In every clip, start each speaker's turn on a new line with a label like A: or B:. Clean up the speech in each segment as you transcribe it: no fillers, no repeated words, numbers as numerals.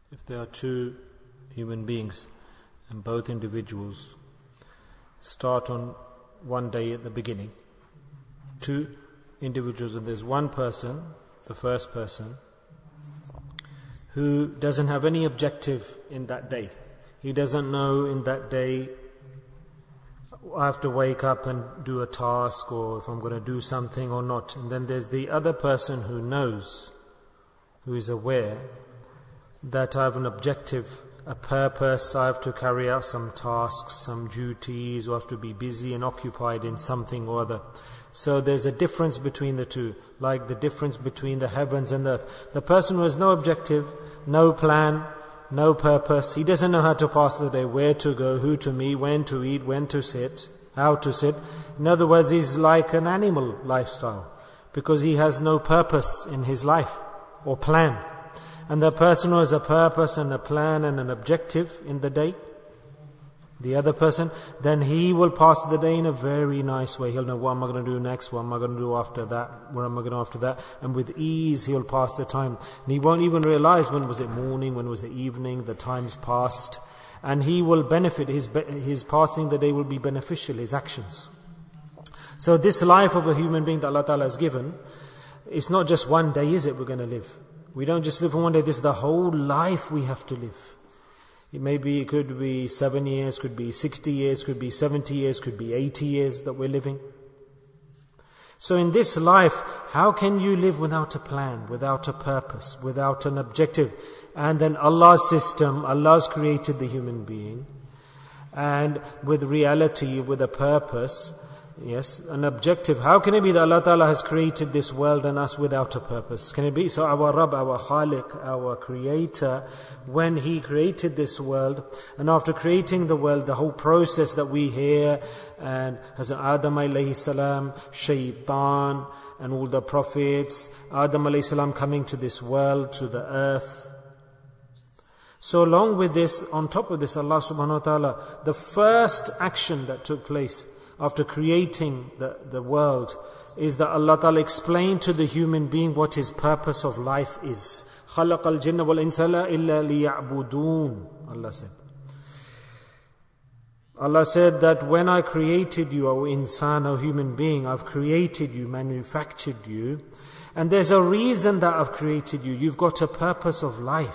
A: If there are two human beings and both individuals start on one day at the beginning, two individuals, and there's one person, the first person, who doesn't have any objective in that day. He doesn't know in that day, I have to wake up and do a task, or if I'm going to do something or not. And then there's the other person who knows, who is aware that I have an objective, a purpose, I have to carry out some tasks, some duties, or I have to be busy and occupied in something or other. So there's a difference between the two, like the difference between the heavens and the earth. The person who has no objective, no plan, no purpose, he doesn't know how to pass the day, where to go, who to meet, when to eat, when to sit, how to sit. In other words, he's like an animal lifestyle, because he has no purpose in his life or plan. And the person who has a purpose and a plan and an objective in the day, the other person, then he will pass the day in a very nice way. He'll know, what am I going to do next? What am I going to do after that? Where am I going to do after that? And with ease he'll pass the time. And he won't even realize when was it morning, when was it evening, the time's passed. And he will benefit, his passing the day will be beneficial, his actions. So this life of a human being that Allah Ta'ala has given, it's not just one day, is it, we're going to live. We don't just live for one day, this is the whole life we have to live. It could be 7 years, could be 60 years, could be 70 years, could be 80 years that we're living. So in this life, how can you live without a plan, without a purpose, without an objective? And then Allah's system, Allah's created the human being. And with reality, with a purpose, yes, an objective. How can it be that Allah Ta'ala has created this world and us without a purpose? Can it be? So our Rabb, our Khaliq, our Creator, when He created this world, and after creating the world, the whole process that we hear, and Hazrat Adam alayhi salam, Shaitan, and all the prophets, Adam alayhi salam coming to this world, to the earth. So along with this, on top of this, Allah subhanahu wa ta'ala, the first action that took place after creating the world is that Allah Ta'ala explained to the human being what his purpose of life is. خَلَقَ الْجِنَّ وَالْإِنسَ إِلَّا لِيَعْبُدُونَ Allah said. Allah said that when I created you, O insan, O human being, I've created you, manufactured you, and there's a reason that I've created you. You've got a purpose of life.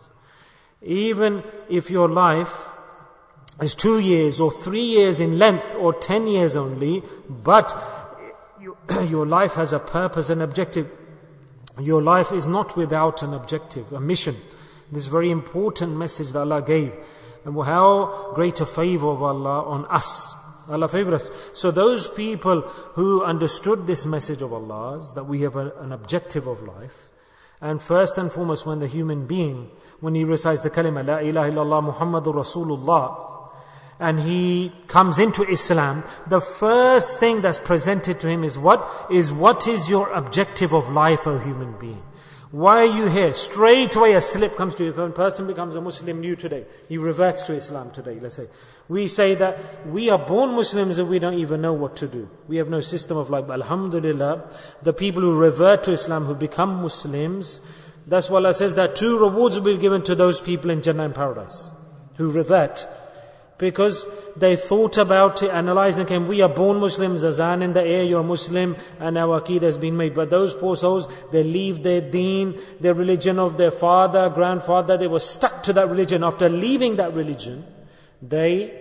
A: Even if your life is 2 years or 3 years in length or 10 years only, but your life has a purpose and objective. Your life is not without an objective, a mission. This very important message that Allah gave. And how great a favor of Allah on us. Allah favored us. So those people who understood this message of Allah's, that we have an objective of life, and first and foremost when the human being, when he recites the kalima, La ilaha illallah Muhammadur Rasulullah, and he comes into Islam, the first thing that's presented to him is what? What is your objective of life, O human being? Why are you here? Straight away a slip comes to you. If a person becomes a Muslim new today, he reverts to Islam today, let's say. We say that we are born Muslims and we don't even know what to do. We have no system of life. But alhamdulillah, the people who revert to Islam, who become Muslims, that's why Allah says that 2 rewards will be given to those people in Jannah and Paradise, who revert. Because they thought about it, analyzed and came, we are born Muslims, azan in the air, you're Muslim, and our aqeedah has been made. But those poor souls, they leave their deen, their religion of their father, grandfather, they were stuck to that religion. After leaving that religion, they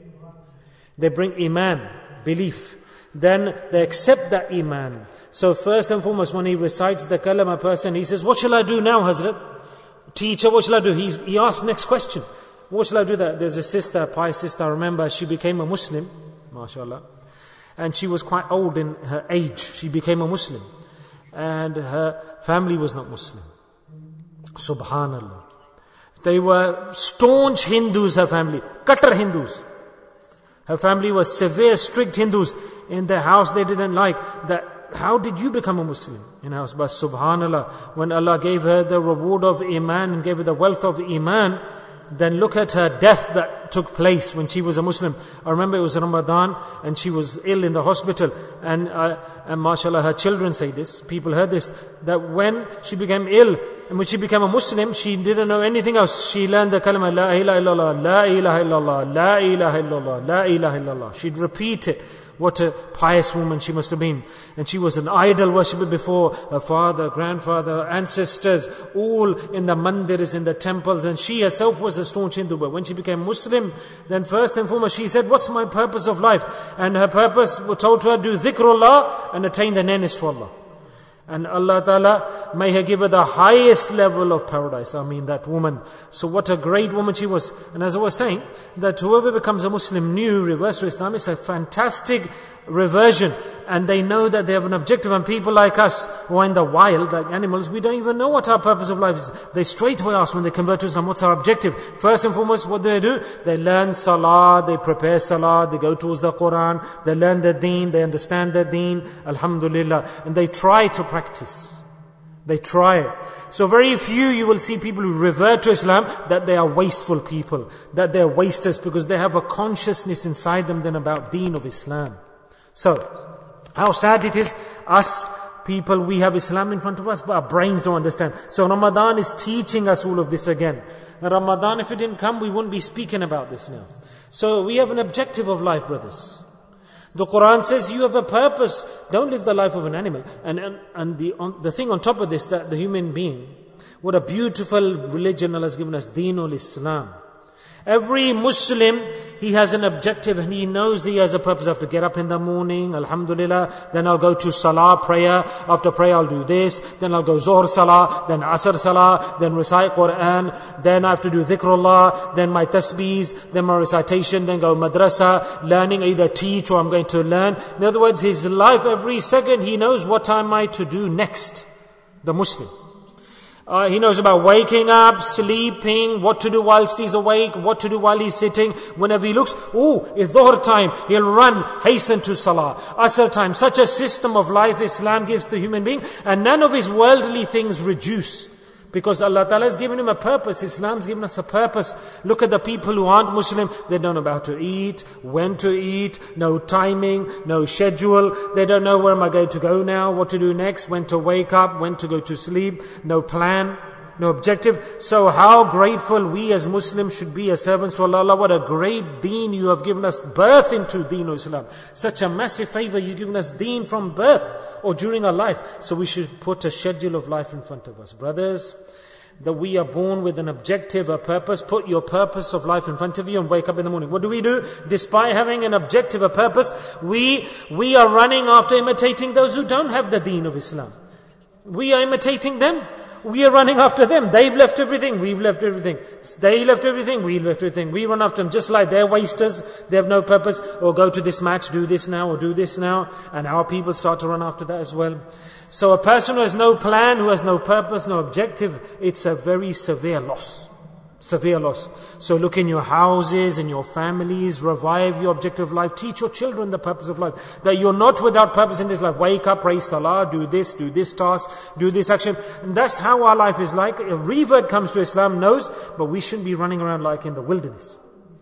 A: bring iman, belief. Then they accept that iman. So first and foremost, when he recites the kalama person, he says, what shall I do now, Hazrat? Teacher, what shall I do? He asks next question. What shall I do that? There's a sister, a pious sister, I remember, she became a Muslim, mashallah. And she was quite old in her age. She became a Muslim. And her family was not Muslim. Subhanallah. They were staunch Hindus, her family. Kattar Hindus. Her family was severe, strict Hindus. In their house they didn't like that. How did you become a Muslim in her house? But subhanallah, when Allah gave her the reward of Iman and gave her the wealth of Iman, then look at her death that took place when she was a Muslim. I remember it was Ramadan and she was ill in the hospital, and mashallah, her children say this, people heard this, that when she became ill and when she became a Muslim, she didn't know anything else. She learned the kalima, La ilaha illallah, La ilaha illallah, La ilaha illallah, La ilaha illallah. She'd repeat it. What a pious woman she must have been. And she was an idol worshipper before. Her father, grandfather, ancestors, all in the mandirs, in the temples. And she herself was a staunch Hindu. But when she became Muslim, then first and foremost she said, what's my purpose of life? And her purpose was told to her, do dhikrullah and attain the nearness to Allah. And Allah Ta'ala may have given her the highest level of paradise. I mean, that woman. So what a great woman she was. And as I was saying, that whoever becomes a Muslim new, reverse to Islam, is a fantastic reversion. And they know that they have an objective. And people like us, who are in the wild, like animals, we don't even know what our purpose of life is. They straight away ask when they convert to Islam, what's our objective? First and foremost, what do? They learn salah, they prepare salah, they go towards the Quran, they learn the deen, they understand the deen, alhamdulillah. And they try to practice. They try it. So very few you will see people who revert to Islam that they are wasteful people, that they are wasters, because they have a consciousness inside them then about deen of Islam. So, how sad it is, us people, we have Islam in front of us, but our brains don't understand. So Ramadan is teaching us all of this again. Now Ramadan, if it didn't come, we wouldn't be speaking about this now. So we have an objective of life, brothers. The Quran says you have a purpose. Don't live the life of an animal. And the thing on top of this, that the human being, what a beautiful religion Allah has given us, Deenul Islam. Every Muslim, he has an objective and he knows he has a purpose. I have to get up in the morning, alhamdulillah, then I'll go to salah, prayer. After prayer I'll do this, then I'll go Zohr salah, then Asr salah, then recite Quran, then I have to do dhikrullah, then my tasbeehs, then my recitation, then go madrasa, learning, either teach or I'm going to learn. In other words, his life every second, he knows what am I to do next. The Muslim. He knows about waking up, sleeping, what to do whilst he's awake, what to do while he's sitting. Whenever he looks, it's Dhuhr time, he'll run, hasten to Salah. Asr time, such a system of life Islam gives the human being, and none of his worldly things reduce. Because Allah Ta'ala has given him a purpose. Islam's given us a purpose. Look at the people who aren't Muslim. They don't know about to eat, when to eat, no timing, no schedule. They don't know where am I going to go now, what to do next, when to wake up, when to go to sleep. No plan, no objective. So how grateful we as Muslims should be as servants to Allah. Allah, what a great deen you have given us birth into, Deen of Islam. Such a massive favor you've given us deen from birth or during our life. So we should put a schedule of life in front of us. Brothers, that we are born with an objective, a purpose. Put your purpose of life in front of you and wake up in the morning. What do? Despite having an objective, a purpose, we are running after imitating those who don't have the deen of Islam. We are imitating them. We are running after them. They've left everything. We've left everything. They left everything. We left everything. We run after them just like they're wasters. They have no purpose. Or go to this match, do this now, or do this now. And our people start to run after that as well. So a person who has no plan, who has no purpose, no objective, it's a very severe loss. Severe loss. So look in your houses, in your families, revive your objective of life. Teach your children the purpose of life. That you're not without purpose in this life. Wake up, pray salah, do this task, do this action. And that's how our life is like. A revert comes to Islam, knows, but we shouldn't be running around like in the wilderness.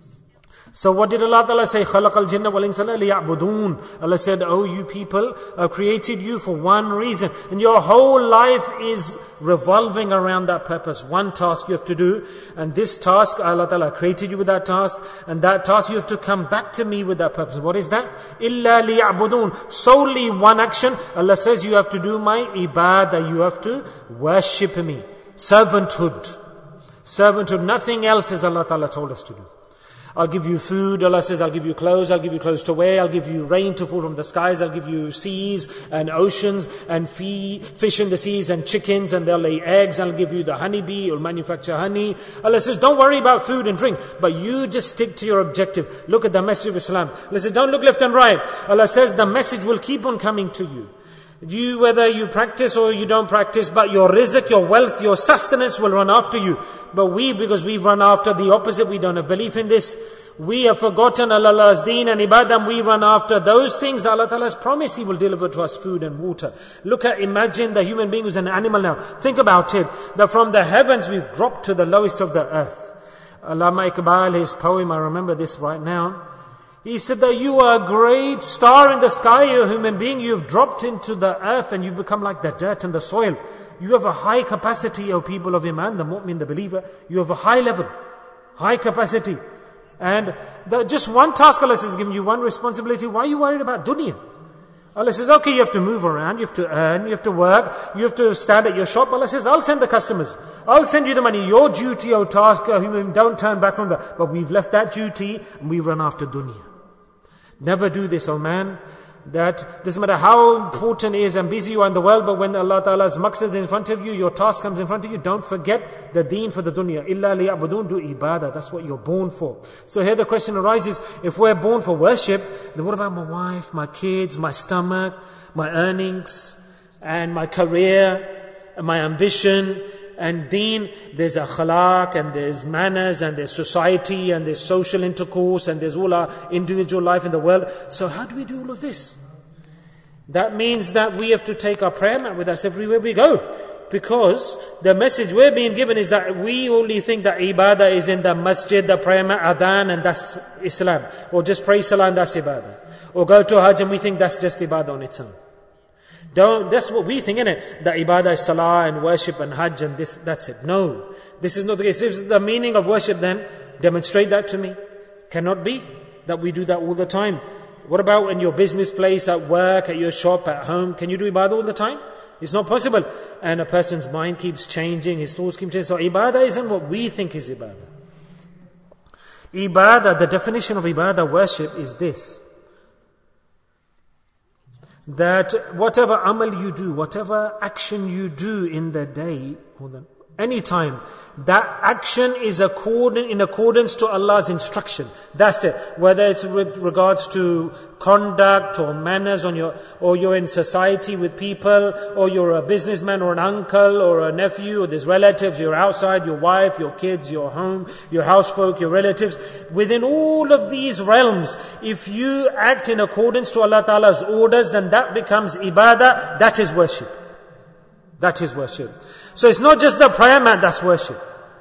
A: So what did Allah Ta'ala say? خَلَقَ الْجِنَّ وَالْإِنسَ لِيَعْبُدُونَ. Allah said, oh you people, I've created you for one reason. And your whole life is revolving around that purpose. One task you have to do. And this task, Allah Ta'ala created you with that task. And that task you have to come back to me with that purpose. What is that? إِلَّا لِيَعْبُدُونَ. Solely one action. Allah says you have to do my ibadah. You have to worship me. Servanthood. Servanthood. Nothing else has Allah Ta'ala told us to do. I'll give you food, Allah says, I'll give you clothes to wear, I'll give you rain to fall from the skies, I'll give you seas and oceans and fish in the seas and chickens and they'll lay eggs, I'll give you the honeybee, you'll manufacture honey. Allah says, don't worry about food and drink, but you just stick to your objective. Look at the message of Islam. Allah says, don't look left and right. Allah says, the message will keep on coming to you. Whether you practice or you don't practice, but your rizq, your wealth, your sustenance will run after you. But because we've run after the opposite, we don't have belief in this. We have forgotten Allah's deen and ibadah, we run after those things that Allah Ta'ala has promised He will deliver to us, food and water. Imagine the human being who's an animal now. Think about it, that from the heavens we've dropped to the lowest of the earth. Allama Iqbal, his poem, I remember this right now. He said that you are a great star in the sky, you're a human being, you've dropped into the earth and you've become like the dirt and the soil. You have a high capacity, O people of Iman, the mu'min, the believer. You have a high level, high capacity. And just one task Allah has given you, one responsibility. Why are you worried about dunya? Allah says, okay, you have to move around, you have to earn, you have to work, you have to stand at your shop. Allah says, I'll send the customers. I'll send you the money. Your duty, O task, O human, don't turn back from that. But we've left that duty and we run after dunya. Never do this, O man. That doesn't matter how important it is and busy you are in the world, but when Allah Ta'ala's maqsad is in front of you, your task comes in front of you, don't forget the deen for the dunya. Illa liya'budun, do ibadah. That's what you're born for. So here the question arises, if we're born for worship, then what about my wife, my kids, my stomach, my earnings, and my career, and my ambition, and deen? There's akhlaq, and there's manners, and there's society, and there's social intercourse, and there's all our individual life in the world. So how do we do all of this? That means that we have to take our prayer mat with us everywhere we go. Because the message we're being given is that we only think that ibadah is in the masjid, the prayer mat, adhan, and that's Islam. Or just pray salah and that's ibadah. Or go to hajj and we think that's just ibadah on its own. That's what we think, innit? That ibadah is salah and worship and hajj and this, that's it. No. This is not the case. If it's the meaning of worship, then demonstrate that to me. Cannot be that we do that all the time. What about in your business place, at work, at your shop, at home? Can you do ibadah all the time? It's not possible. And a person's mind keeps changing, his thoughts keep changing. So ibadah isn't what we think is ibadah. Ibadah, the definition of ibadah, worship, is this. That whatever amal you do, whatever action you do in the day, or any time, that action is in accordance to Allah's instruction. That's it. Whether it's with regards to conduct or manners or you're in society with people, or you're a businessman or an uncle or a nephew, or there's relatives, you're outside, your wife, your kids, your home, your housefolk, your relatives. Within all of these realms, if you act in accordance to Allah Ta'ala's orders, then that becomes ibadah, that is worship. That is worship. So it's not just the prayer mat that's worship.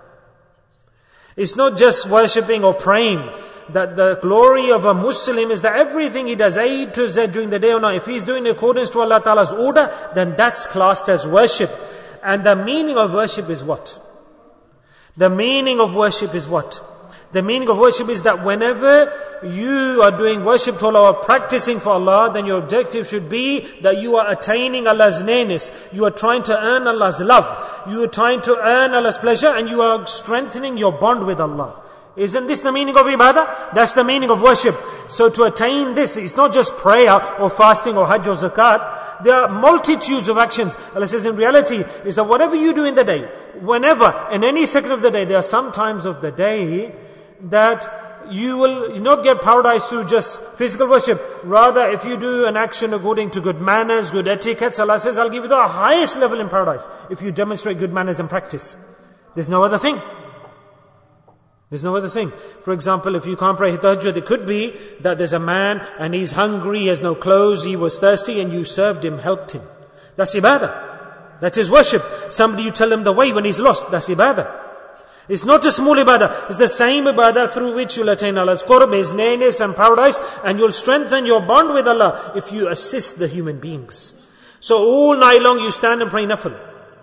A: It's not just worshipping or praying. That the glory of a Muslim is that everything he does, A to Z during the day or night, if he's doing in accordance to Allah Ta'ala's order, then that's classed as worship. And the meaning of worship is what? The meaning of worship is what? The meaning of worship is that whenever you are doing worship to Allah or practicing for Allah, then your objective should be that you are attaining Allah's nearness. You are trying to earn Allah's love. You are trying to earn Allah's pleasure, and you are strengthening your bond with Allah. Isn't this the meaning of ibadah? That's the meaning of worship. So to attain this, it's not just prayer or fasting or hajj or zakat. There are multitudes of actions. Allah says in reality is that whatever you do in the day, whenever, in any second of the day, there are some times of the day that you will not get paradise through just physical worship. Rather, if you do an action according to good manners, good etiquettes, Allah says, I'll give you the highest level in paradise if you demonstrate good manners and practice. There's no other thing. There's no other thing. For example, if you can't pray tahajjud, it could be that there's a man and he's hungry, he has no clothes, he was thirsty, and you served him, helped him. That's ibadah. That is worship. Somebody, you tell him the way when he's lost. That's ibadah. It's not a small ibadah. It's the same ibadah through which you'll attain Allah's qurb, His nearness and paradise, and you'll strengthen your bond with Allah if you assist the human beings. So all night long you stand and pray nafil.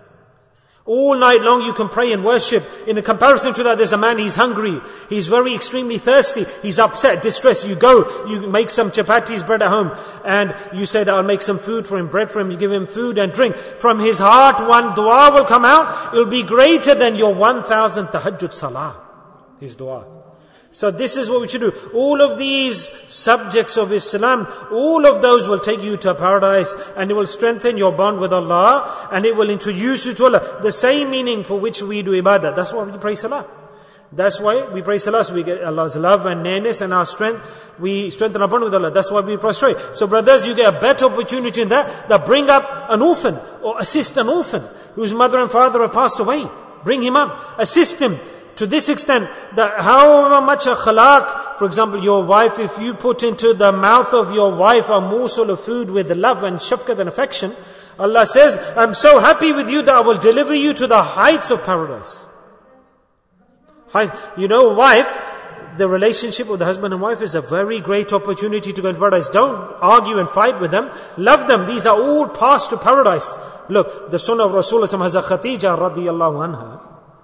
A: All night long you can pray and worship. In a comparison to that, there's a man, he's hungry. He's very extremely thirsty. He's upset, distressed. You go, you make some chapatis, bread at home. And you say that I'll make some food for him, bread for him. You give him food and drink. From his heart, one dua will come out. It will be greater than your 1,000 tahajjud salah. His dua. So this is what we should do. All of these subjects of Islam, all of those will take you to paradise, and it will strengthen your bond with Allah, and it will introduce you to Allah. The same meaning for which we do ibadah. That's why we pray salah. That's why we pray salah, so we get Allah's love and nearness and our strength. We strengthen our bond with Allah. That's why we prostrate. So brothers, you get a better opportunity in that bring up an orphan, or assist an orphan whose mother and father have passed away. Bring him up. Assist him. To this extent, that however much a khalaq, for example, your wife, if you put into the mouth of your wife a morsel of food with love and shafqat and affection, Allah says, I'm so happy with you that I will deliver you to the heights of paradise. Wife, the relationship with the husband and wife is a very great opportunity to go to paradise. Don't argue and fight with them. Love them. These are all paths to paradise. Look, the sunnah of Rasulullah has a Khadija radiyallahu anha.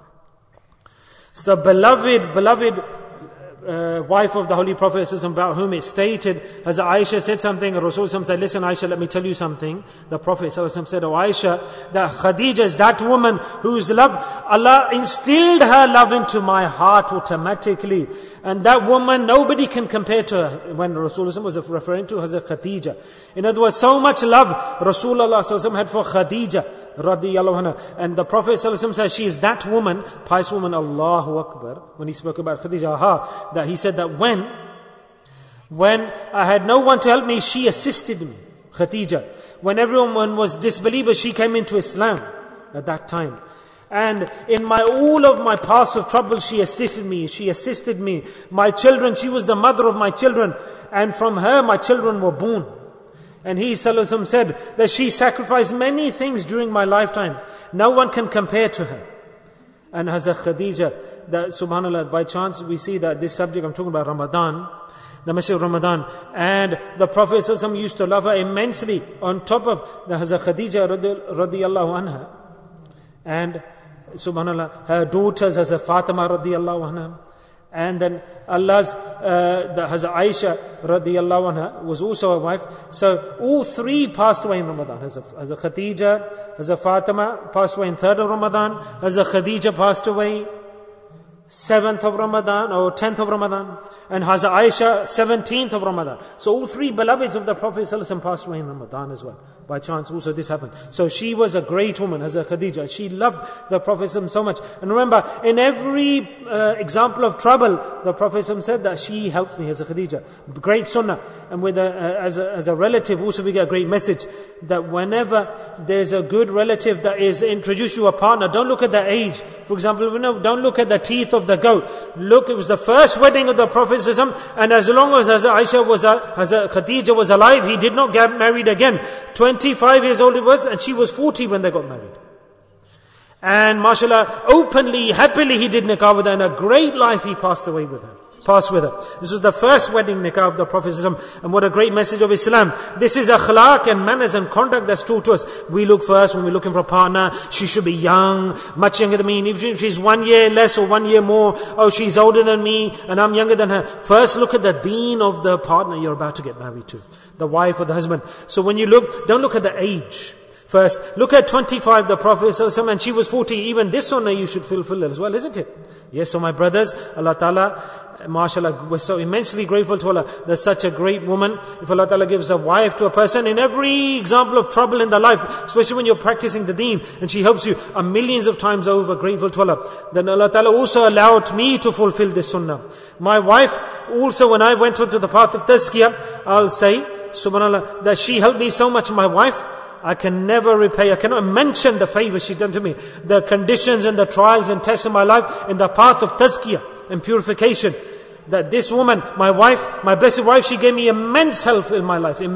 A: So beloved wife of the Holy Prophet about whom it stated, as Aisha said something, Rasulullah said, listen Aisha, let me tell you something. The Prophet said, oh Aisha, that Khadija is that woman whose love, Allah instilled her love into my heart automatically. And that woman, nobody can compare to her. When Rasulullah was referring to Hazrat Khadija. In other words, so much love Rasulullah had for Khadija radiyallahu anha. And the Prophet said, she is that woman, pious woman, Allahu Akbar. When he spoke about Khadija, that he said that when I had no one to help me, she assisted me, Khadija. When everyone was disbelievers, she came into Islam at that time. And in all of my paths of trouble, she assisted me. My children, she was the mother of my children. And from her, my children were born. And he ﷺ said that she sacrificed many things during my lifetime. No one can compare to her. And Hazrat Khadija, that subhanAllah, by chance we see that this subject, I'm talking about Ramadan, the message of Ramadan. And the Prophet ﷺ used to love her immensely on top of the Hazrat Khadija radiyallahu anha. And subhanAllah, her daughters, Hazrat Fatima radiyallahu anha. And then the Hazrat Aisha radiyallahu anha was also a wife. So all three passed away in Ramadan. Hazrat Khadija, Hazrat Fatima passed away in 3rd of Ramadan. Hazrat Khadija passed away 7th of Ramadan or 10th of Ramadan. And Hazrat Aisha 17th of Ramadan. So all three beloveds of the Prophet ﷺ passed away in Ramadan as well. By chance also this happened. So she was a great woman, Hazrat Khadija. She loved the Prophet ﷺ so much. And remember, in every example of trouble, the Prophet ﷺ said that she helped me, Hazrat Khadija. Great sunnah. And as a relative also we get a great message. That whenever there's a good relative that is introduced to a partner, don't look at their age. For example, don't look at the teeth of the goat. Look, it was the first wedding of the Prophet ﷺ, and as long as Hazrat Khadija was alive, he did not get married again. 25 years old he was, and she was 40 when they got married. And mashallah, openly, happily he did nikah with her, and a great life he passed with her. This was the first wedding nikah of the Prophet ﷺ, and what a great message of Islam. This is akhlaq and manners and conduct that's taught to us. We look first, when we're looking for a partner, she should be young, much younger than me. If she's 1 year less or 1 year more, she's older than me and I'm younger than her. First look at the deen of the partner you're about to get married to, the wife or the husband. So when you look, don't look at the age. First, look at 25, the Prophet ﷺ, and she was 40. Even this sunnah you should fulfill as well, isn't it? Yes, so my brothers, Allah Ta'ala, mashallah, we're so immensely grateful to Allah. There's such a great woman. If Allah Ta'ala gives a wife to a person, in every example of trouble in their life, especially when you're practicing the deen, and she helps you, are millions of times over grateful to Allah. Then Allah Ta'ala also allowed me to fulfill this sunnah. My wife also, when I went onto the path of tazkiyah, I'll say, subhanAllah, that she helped me so much, my wife. I can never repay, I cannot mention the favor she done to me. The conditions and the trials and tests in my life, in the path of tazkiyah and purification. That this woman, my wife, my blessed wife, she gave me immense help in my life.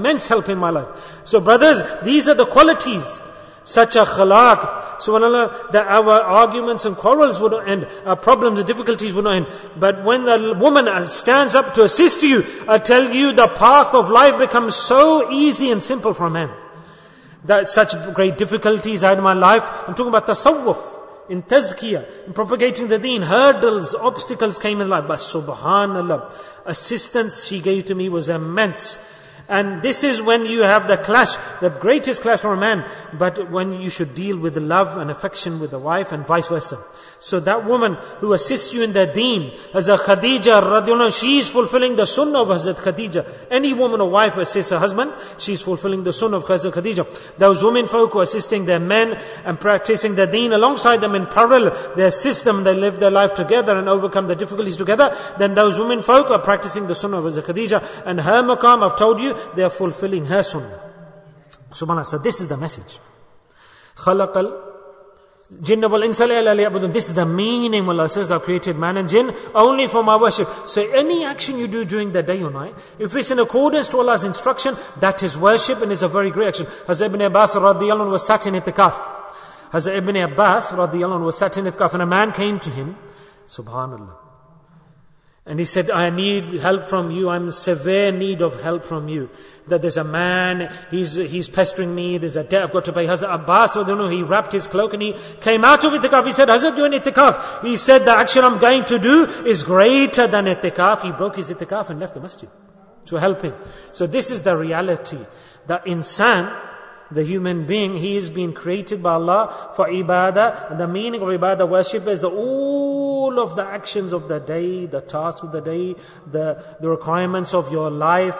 A: So brothers, these are the qualities. Such a khalaq, subhanAllah, that our arguments and quarrels would not end, our problems and difficulties would not end. But when the woman stands up to assist you, I tell you, the path of life becomes so easy and simple for a man. That such great difficulties I had in my life, I'm talking about tasawwuf, in tazkiyah, in propagating the deen, hurdles, obstacles came in life. But subhanallah, assistance she gave to me was immense. And this is when you have the clash, the greatest clash for a man, but when you should deal with love and affection with the wife and vice versa. So that woman who assists you in the deen, Hazrat Khadija radhiyallahu anha, she is fulfilling the sunnah of Hazrat Khadija. Any woman or wife assists her husband, she is fulfilling the sunnah of Hazrat Khadija. Those women folk who are assisting their men and practicing the deen alongside them in parallel, they assist them, they live their life together and overcome the difficulties together, then those women folk are practicing the sunnah of Hazrat Khadija. And her maqam, I've told you, they are fulfilling her sunnah. SubhanAllah. So this is the message. Khalaqal jinna wal insa liya'budun. This is the meaning when Allah says, I've created man and jinn only for my worship. So any action you do during the day or night, if it's in accordance to Allah's instruction, that is worship and is a very great action. Hazrat Ibn Abbas radiyallahu anhu was sat in itikaf. Hazrat Ibn Abbas radiyallahu anhu was sat in itikaf, and a man came to him Subhanallah. And he said, I need help from you. I'm in severe need of help from you. That there's a man, he's pestering me, there's a debt I've got to pay. Hazrat Abbas, I don't know, he wrapped his cloak and he came out of itikaf. He said, Hazrat, you're in itikaf. He said, the action I'm going to do is greater than itikaf. He broke his itikaf and left the masjid to help him. So this is the reality. That insan, the human being, he is being created by Allah for ibadah. And the meaning of ibadah, worship, is that all of the actions of the day, the tasks of the day, the requirements of your life,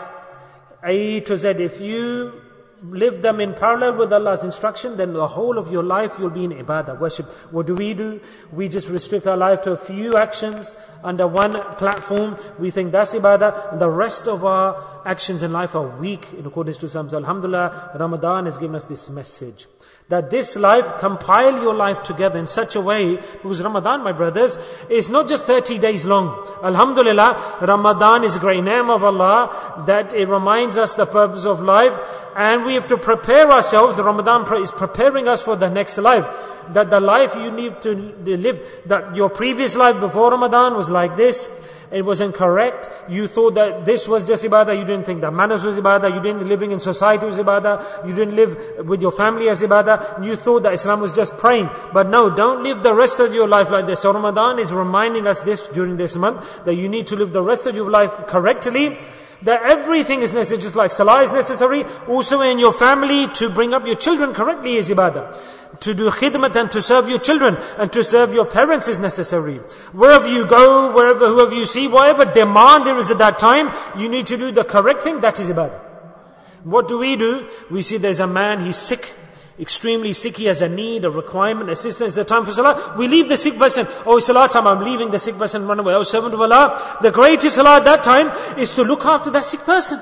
A: A to Z, if you live them in parallel with Allah's instruction, then the whole of your life you'll be in ibadah, worship. What do? We just restrict our life to a few actions under one platform. We think that's ibadah, and the rest of our actions in life are weak in accordance to Islam. So Alhamdulillah, Ramadan has given us this message. That this life, compile your life together in such a way, because Ramadan, my brothers, is not just 30 days long. Alhamdulillah, Ramadan is a great name of Allah, that it reminds us the purpose of life, and we have to prepare ourselves. The Ramadan is preparing us for the next life. That the life you need to live, that your previous life before Ramadan was like this, it wasn't correct. You thought that this was just ibadah. You didn't think that manners was ibadah. You didn't living in society was ibadah. You didn't live with your family as ibadah. You thought that Islam was just praying. But no, don't live the rest of your life like this. So Ramadan is reminding us this during this month, that you need to live the rest of your life correctly. That everything is necessary, just like salah is necessary. Also in your family, to bring up your children correctly is ibadah. To do khidmat and to serve your children and to serve your parents is necessary. Wherever you go, whoever you see, whatever demand there is at that time, you need to do the correct thing, that is ibadah. What do? We see there's a man, he's sick, extremely sick, he has a need, a requirement, assistance, it's the time for salah. We leave the sick person. Oh, it's salah time, I'm leaving the sick person, run away. Oh, servant of Allah, the greatest salah at that time is to look after that sick person.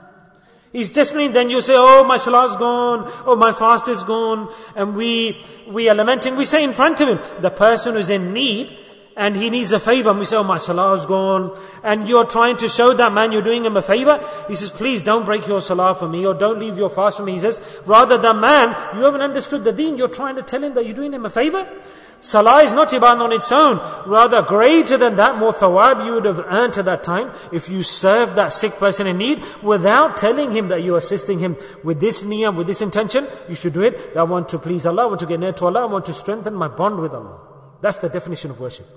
A: He's desperate, then you say, oh, my salah's gone, oh, my fast is gone, and we are lamenting. We say in front of him, the person who's in need, and he needs a favor, and we say, oh, my salah's gone, and you're trying to show that man you're doing him a favor. He says, please don't break your salah for me, or don't leave your fast for me. He says, rather the man, you haven't understood the deen, you're trying to tell him that you're doing him a favor. Salah is not ibadah on its own. Rather, greater than that, more thawab you would have earned at that time if you served that sick person in need without telling him that you're assisting him with this niyyah, with this intention. You should do it. I want to please Allah, I want to get near to Allah, I want to strengthen my bond with Allah. That's the definition of worship.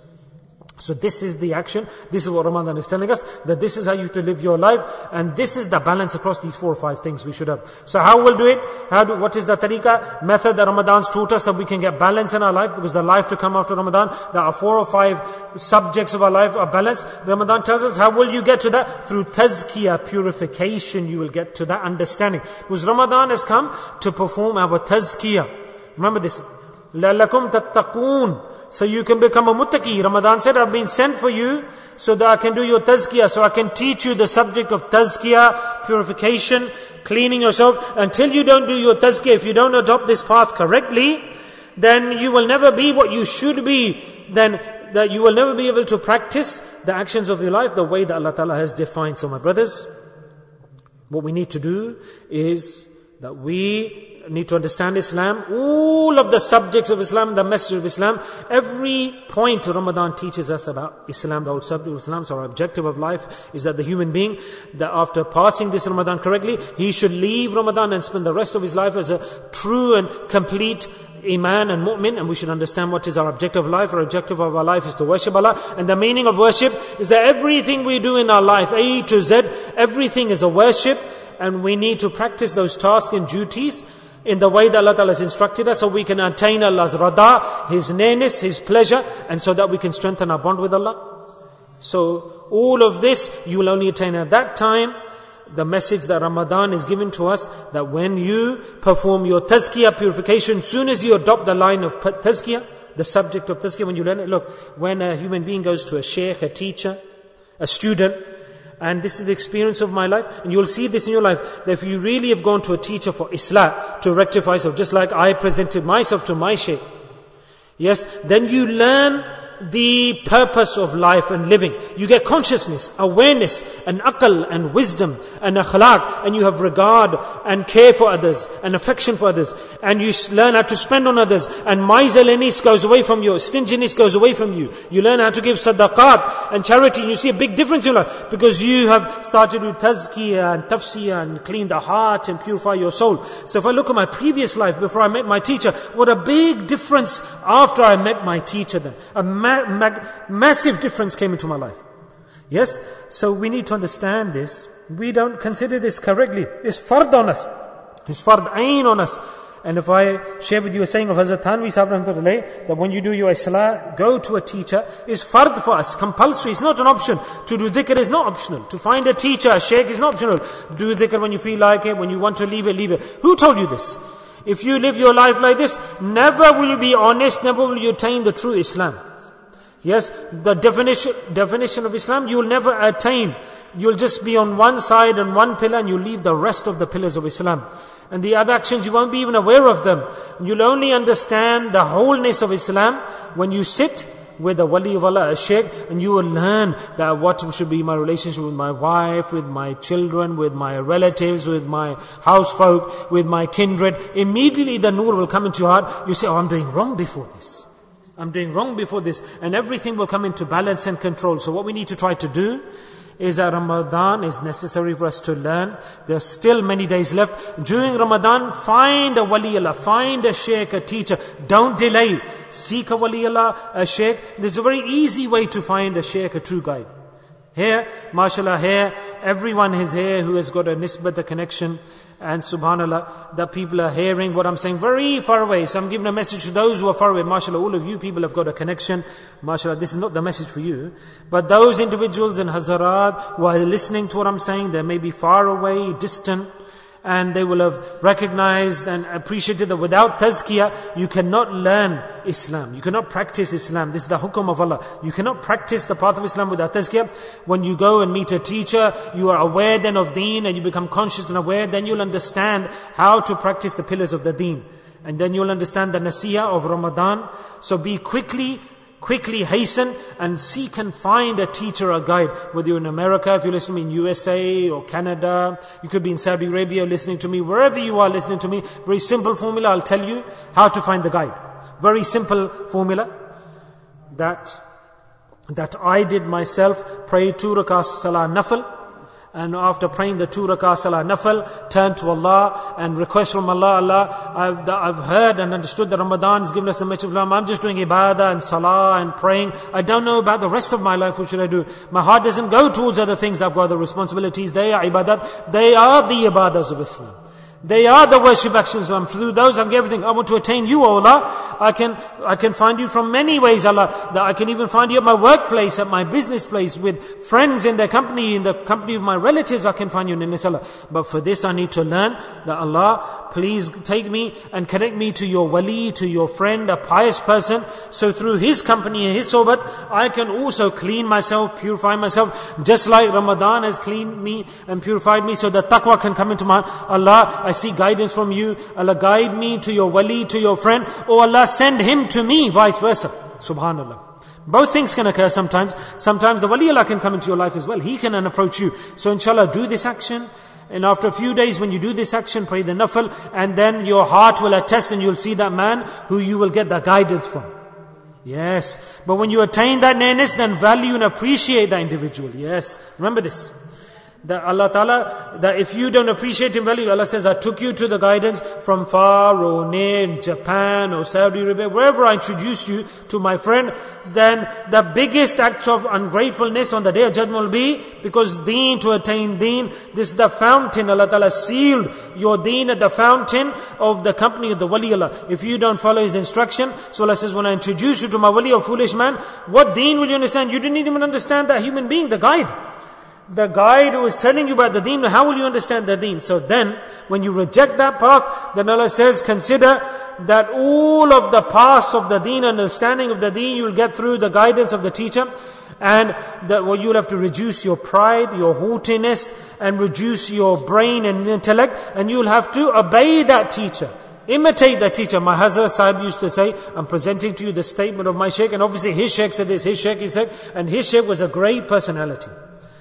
A: So this is the action. This is what Ramadan is telling us, that this is how you have to live your life, and this is the balance across these 4 or 5 things we should have. So how we'll do it? What is the tariqah, method that Ramadan's taught us, so we can get balance in our life, because the life to come after Ramadan, there are 4 or 5 subjects of our life are balanced. Ramadan tells us, how will you get to that? Through tazkiyah, purification, you will get to that understanding. Because Ramadan has come to perform our tazkiyah. Remember this. لَعَلَّكُمْ تَتَّقُونَ. So you can become a muttaqi. Ramadan said, I've been sent for you so that I can do your tazkiyah, so I can teach you the subject of tazkiyah, purification, cleaning yourself. Until you don't do your tazkiyah, if you don't adopt this path correctly, then you will never be what you should be. Then that you will never be able to practice the actions of your life the way that Allah Ta'ala has defined. So my brothers, what we need to do is that we need to understand Islam, all of the subjects of Islam, the message of Islam, every point Ramadan teaches us about Islam, the whole subject of Islam. So our objective of life is that the human being, that after passing this Ramadan correctly, he should leave Ramadan and spend the rest of his life as a true and complete Iman and mu'min, and we should understand what is our objective of life. Our objective of our life is to worship Allah, and the meaning of worship is that everything we do in our life, A to Z, everything is a worship, and we need to practice those tasks and duties in the way that Allah Ta'ala has instructed us, so we can attain Allah's rada, His nearness, His pleasure, and so that we can strengthen our bond with Allah. So all of this you will only attain at that time. The message that Ramadan is given to us, that when you perform your tazkiyah, purification, soon as you adopt the line of tazkiyah, the subject of tazkiyah, when you learn it, look, when a human being goes to a sheikh, a teacher, a student, and this is the experience of my life, and you'll see this in your life, that if you really have gone to a teacher for islah, to rectify yourself, just like I presented myself to my shaykh, yes, then you learn the purpose of life and living. You get consciousness, awareness, and aql and wisdom and akhlaq, and you have regard and care for others and affection for others, and you learn how to spend on others, and miserliness goes away from you, stinginess goes away from you. You learn how to give sadaqat and charity, and you see a big difference in your life because you have started with tazkiyah and tafsiyah and clean the heart and purify your soul. So if I look at my previous life before I met my teacher, what a big difference after I met my teacher then. A massive difference came into my life. Yes? So we need to understand this. We don't consider this correctly. It's fard on us. It's fard ain on us. And if I share with you a saying of Hazrat Thanvi Sahib Rahmatullah, that when you do your islah, go to a teacher, is fard for us, compulsory. It's not an option. To do dhikr is not optional. To find a teacher, a sheikh is not optional. Do dhikr when you feel like it, when you want to leave it, leave it. Who told you this? If you live your life like this, never will you be honest, never will you attain the true Islam. Yes, the definition of Islam, you will never attain. You'll just be on one side and one pillar, and you'll leave the rest of the pillars of Islam. And the other actions, you won't be even aware of them. You'll only understand the wholeness of Islam when you sit with a wali of Allah, a sheikh, and you will learn that what should be my relationship with my wife, with my children, with my relatives, with my housefolk, with my kindred. Immediately the nur will come into your heart. You say, oh, I'm doing wrong before this. I'm doing wrong before this. And everything will come into balance and control. So what we need to try to do is that Ramadan is necessary for us to learn. There are still many days left. During Ramadan, find a wali Allah, find a sheikh, a teacher. Don't delay. Seek a wali Allah, a sheikh. There's a very easy way to find a sheikh, a true guide. Here, mashallah, here, everyone is here who has got a nisbat, a connection. And subhanallah, the people are hearing what I'm saying very far away. So I'm giving a message to those who are far away. MashaAllah, all of you people have got a connection. MashaAllah, this is not the message for you. But those individuals and Hazarat who are listening to what I'm saying, they may be far away, distant. And they will have recognized and appreciated that without tazkiyah, you cannot learn Islam. You cannot practice Islam. This is the hukum of Allah. You cannot practice the path of Islam without tazkiyah. When you go and meet a teacher, you are aware then of deen and you become conscious and aware, then you'll understand how to practice the pillars of the deen. And then you'll understand the nasiyah of Ramadan. So be quickly hasten and seek and find a teacher or guide. Whether you're in America, if you're listening to me in USA or Canada, you could be in Saudi Arabia listening to me, wherever you are listening to me, very simple formula, I'll tell you how to find the guide. Very simple formula that I did myself, pray 2 rakah salah nafil. And after praying the 2 rakah salah nafil, turn to Allah and request from Allah, I've heard and understood that Ramadan has given us the message of Islam. I'm just doing ibadah and salah and praying. I don't know about the rest of my life. What should I do? My heart doesn't go towards other things. I've got the responsibilities. They are ibadat. They are the ibadahs of Islam. They are the worship actions. Through those, I'm everything. I want to attain you, O Allah. I can find you from many ways, Allah. That I can even find you at my workplace, at my business place, with friends in their company, in the company of my relatives. I can find you in this, Allah. But for this, I need to learn that Allah, please take me and connect me to your wali, to your friend, a pious person. So through his company and his sohbat, I can also clean myself, purify myself, just like Ramadan has cleaned me and purified me, so that taqwa can come into my heart. Allah, I seek guidance from you. Allah, guide me to your wali, to your friend. Oh Allah, send him to me, vice versa. Subhanallah. Both things can occur sometimes. Sometimes the wali Allah can come into your life as well. He can approach you. So inshallah, do this action. And after a few days, when you do this action, pray the nafil, and then your heart will attest and you'll see that man who you will get the guidance from. Yes. But when you attain that nearness, then value and appreciate that individual. Yes. Remember this. That Allah Ta'ala, that if you don't appreciate Him value, Allah says, I took you to the guidance from far or near, Japan or Saudi Arabia, wherever I introduced you to my friend, then the biggest act of ungratefulness on the Day of Judgment will be, because deen, to attain deen, this is the fountain. Allah Ta'ala sealed your deen at the fountain of the company of the wali Allah. If you don't follow His instruction, so Allah says, when I introduce you to my wali, a foolish man, what deen will you understand? You didn't even understand that human being, the guide. The guide who is telling you about the deen, how will you understand the deen? So then, when you reject that path, then Allah says, consider that all of the paths of the deen, understanding of the deen, you'll get through the guidance of the teacher. And that you'll have to reduce your pride, your haughtiness, and reduce your brain and intellect, and you'll have to obey that teacher. Imitate the teacher. My Hazrat Sahib used to say, I'm presenting to you the statement of my Shaykh, and obviously his Shaykh said this, his Shaykh he said, and his Shaykh was a great personality.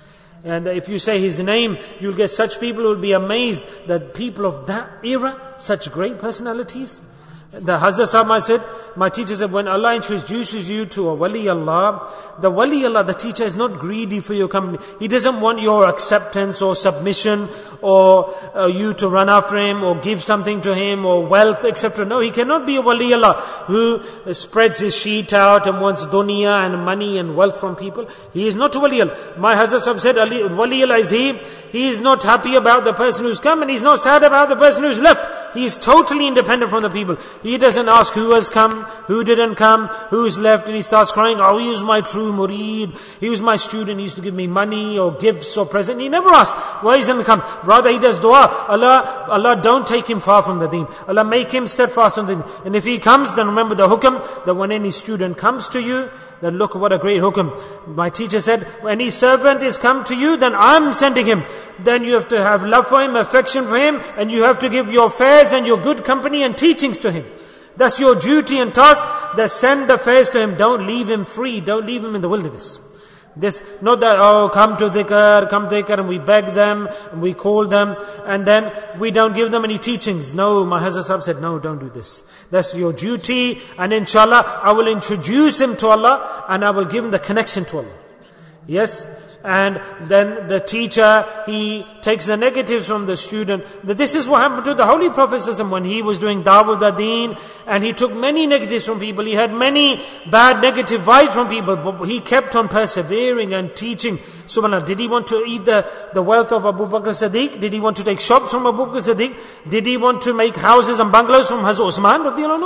A: And if you say his name, you'll get such people who will be amazed that people of that era, such great personalities. The Hazrat Sahib said, my teacher said, when Allah introduces you to a Wali Allah, the Wali Allah, the teacher is not greedy for your company. He doesn't want your acceptance or submission or you to run after him or give something to him or wealth, etc. No, he cannot be a Wali Allah who spreads his sheet out and wants dunya and money and wealth from people. He is not a Wali Allah. My Hazrat Sahib said, Wali Allah is he is not happy about the person who's come and he's not sad about the person who's left. He is totally independent from the people. He doesn't ask who has come, who didn't come, who's left, and he starts crying, oh, he was my true murid, he was my student, he used to give me money or gifts or present. He never asks why he doesn't come. Rather he does dua, Allah don't take him far from the deen. Allah make him steadfast on the deen. And if he comes, then remember the hukam, that when any student comes to you, then look what a great hukam. My teacher said, when any servant is come to you, then I'm sending him. Then you have to have love for him, affection for him, and you have to give your fares and your good company and teachings to him. That's your duty and task. That send the fares to him. Don't leave him free. Don't leave him in the wilderness. This, not that, come to dhikr, and we beg them, and we call them, and then we don't give them any teachings. No, my Hazrat Sahib said, no, don't do this. That's your duty, and inshallah, I will introduce him to Allah, and I will give him the connection to Allah. Yes? And then the teacher, he takes the negatives from the student. This is what happened to the Holy Prophet when he was doing Dawah the Deen, and he took many negatives from people. He had many bad negative vibes from people, but he kept on persevering and teaching. Subhanallah, did he want to eat the wealth of Abu Bakr Siddiq? Did he want to take shops from Abu Bakr Siddiq? Did he want to make houses and bungalows from Hazrat Usman?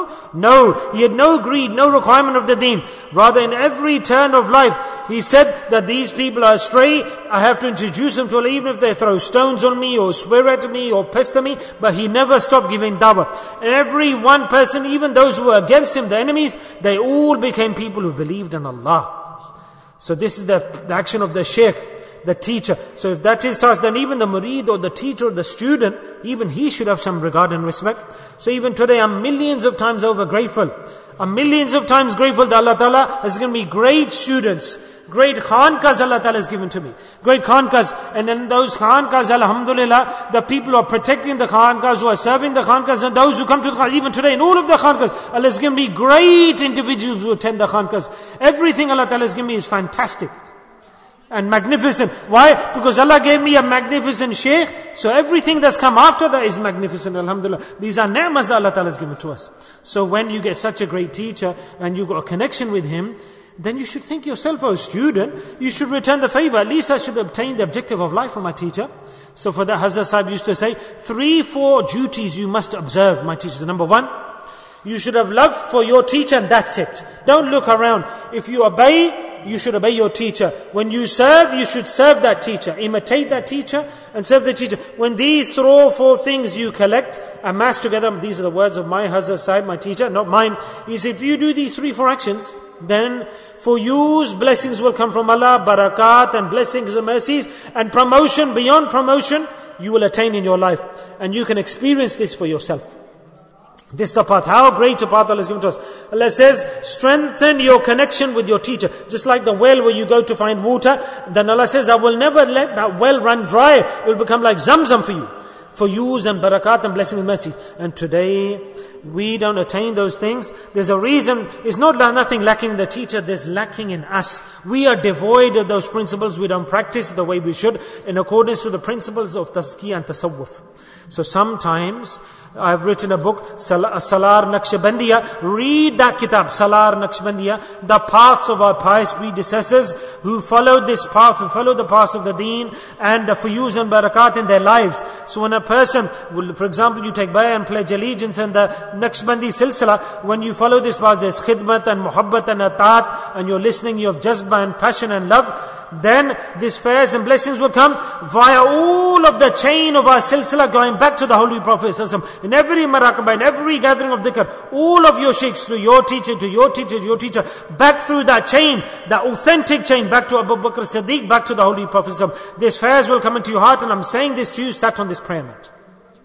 A: No, he had no greed, no requirement of the Deen. Rather, in every turn of life, he said that these people are astray. I have to introduce them to Allah, even if they throw stones on me or swear at me or pester me. But he never stopped giving dawah. And every one person, even those who were against him, the enemies, they all became people who believed in Allah. So this is the action of the Shaykh, the teacher. So if that is task, then even the murid or the teacher or the student, even he should have some regard and respect. So even today I'm millions of times over grateful. I'm millions of times grateful that Allah Ta'ala has given me great students. Great khankas Allah Ta'ala has given to me. Great khankas. And in those khankas, alhamdulillah, the people who are protecting the khankas, who are serving the khankas, and those who come to the khankas, even today in all of the khankas, Allah has given me great individuals who attend the khankas. Everything Allah Ta'ala has given me is fantastic and magnificent. Why? Because Allah gave me a magnificent Shaykh, so everything that's come after that is magnificent, alhamdulillah. These are ni'mas that Allah Ta'ala has given to us. So when you get such a great teacher and you got a connection with him, then you should think yourself, oh student, you should return the favor. At least I should obtain the objective of life from my teacher. So for that, Hazrat Sahib used to say, 3-4 duties you must observe, my teacher. Number 1, you should have love for your teacher and that's it. Don't look around. If you obey, you should obey your teacher. When you serve, you should serve that teacher. Imitate that teacher and serve the teacher. When these 3 or 4 things you collect, amass together, these are the words of my Hazrat Sahib, my teacher, not mine. He said, if you do these 3-4 actions, then for you blessings will come from Allah, barakat and blessings and mercies, and promotion beyond promotion you will attain in your life. And you can experience this for yourself. This is the path. How great a path Allah has given to us. Allah says, strengthen your connection with your teacher. Just like the well where you go to find water, then Allah says, I will never let that well run dry. It will become like Zamzam for you. For use and barakat and blessings and mercies. And today, we don't attain those things. There's a reason. It's not nothing lacking in the teacher. There's lacking in us. We are devoid of those principles. We don't practice the way we should in accordance with the principles of tazkiyah and tasawwuf. So sometimes, I've written a book, Salar Naqshbandiya. Read that kitab, Salar Naqshbandiya. The paths of our pious predecessors who followed this path, who followed the path of the deen and the fuyuz and barakat in their lives. So when a person, for example, you take bay'ah and pledge allegiance and the Naqshbandi silsila, when you follow this path, there's khidmat and muhabbat and ataat, and you're listening, you have jazba and passion and love, then these fares and blessings will come via all of the chain of our silsila going back to the Holy Prophet. In every marakabah, in every gathering of dhikr, all of your sheikhs, to your teacher, to your teacher, to your teacher, back through that chain, that authentic chain, back to Abu Bakr Siddiq, back to the Holy Prophet. These fares will come into your heart, and I'm saying this to you, sat on this prayer mat.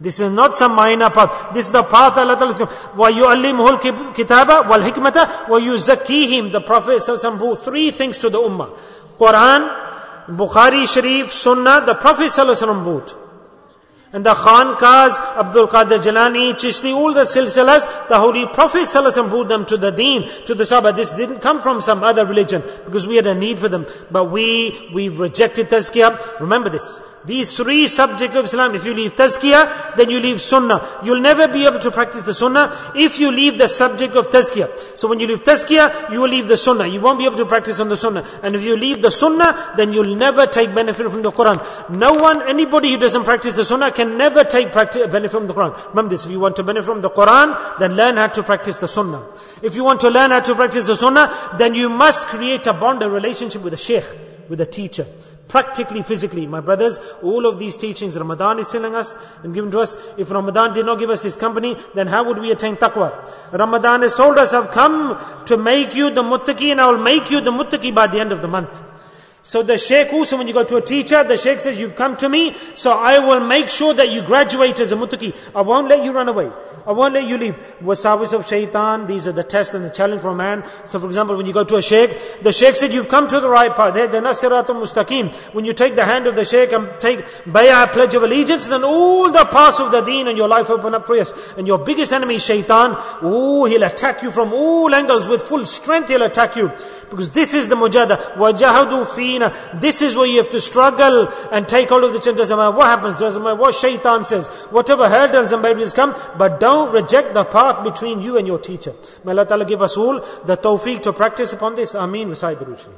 A: This is not some minor path. This is the path Allah Ta'ala is going. وَيُعَلِّمُهُ الْكِتَابَ وَالْحِكْمَةَ وَيُزَكِّيهِمْ. The Prophet ﷺ brought 3 things to the ummah. Quran, Bukhari Sharif, Sunnah, the Prophet ﷺ brought. And the Khanqahs, Abdul Qadir Jilani, Chishti, all the silsilas, the Holy Prophet ﷺ brought them to the deen, to the Sahaba. This didn't come from some other religion, because we had a need for them. But we rejected tazkiyah. Remember this. These 3 subjects of Islam, if you leave tazkiyah, then you leave sunnah. You'll never be able to practice the sunnah if you leave the subject of tazkiyah. So when you leave tazkiyah, you will leave the sunnah. You won't be able to practice on the sunnah. And if you leave the sunnah, then you'll never take benefit from the Quran. No one, anybody who doesn't practice the sunnah can never take benefit from the Quran. Remember this, if you want to benefit from the Quran, then learn how to practice the sunnah. If you want to learn how to practice the sunnah, then you must create a bond, a relationship with a sheikh, with a teacher. Practically, physically. My brothers, all of these teachings, Ramadan is telling us and given to us. If Ramadan did not give us this company, then how would we attain taqwa? Ramadan has told us, I've come to make you the muttaqi, and I will make you the muttaqi by the end of the month. So the Shaykh also, when you go to a teacher, the Shaykh says, you've come to me, so I will make sure that you graduate as a muttaqi. I won't let you run away. I won't let you leave. Wasawis of shaitan, these are the tests and the challenge for a man. So for example, when you go to a Shaykh, the Shaykh said, you've come to the right path. The Nasiratul Mustaqim. When you take the hand of the Shaykh and take bay'ah, pledge of allegiance, then all the paths of the deen and your life open up for us. And your biggest enemy is shaitan. Oh, he'll attack you from all angles with full strength. He'll attack you. Because this is the mujahada. وَجَهَدُوا فِينَا. This is where you have to struggle and take hold of the chance. Doesn't matter what happens, doesn't matter what shaitan says, whatever hurdles and barriers come, but don't reject the path between you and your teacher. May Allah Ta'ala give us all the tawfiq to practice upon this. Ameen. Recite the Ruchi.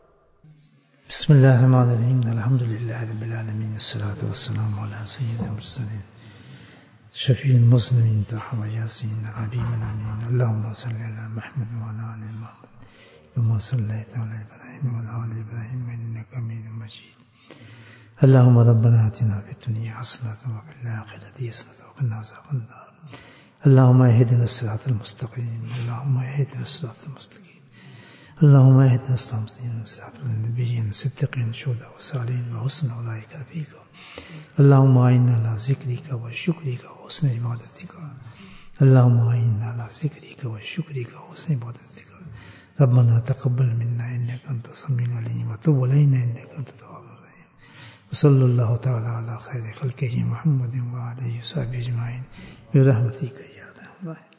B: Bismillah ar-Rahman ar-Rahim. Alhamdulillah Rabbil Alameen. As-salatu was-salamu ala Sayyidina Mursaleen. Shafi al-Muslimin. Taha wa Yasin. Al-Habib al-Amin. Allahumma salli ala Muhammad wa ala ali Muhammad. كما صليت على إبراهيم وعلى آل إبراهيم إنك حميد مجيد. اللهم ربنا آتنا في الدنيا حسنة وفي الآخرة حسنة وقنا عذاب النار. اللهم اهدنا الصراط المستقيم. اللهم اهدنا الصراط المستقيم. اللهم اهدنا الصراط المستقيم. صراط النبيين الصديقين الشهداء والصالحين وحسن أولئك رفيقا. اللهم أعنا على ذكرك وشكرك وحسن عبادتك. اللهم أعنا على ذكرك وشكرك وحسن عبادتك. ربنا تقبل منا إنك أنت السميع العليم وتب علينا إنك أنت التواب الرحيم. وصلى الله تعالى على خير خلقه محمد وعلى آله وصحبه أجمعين برحمتك يا أرحم الراحمين.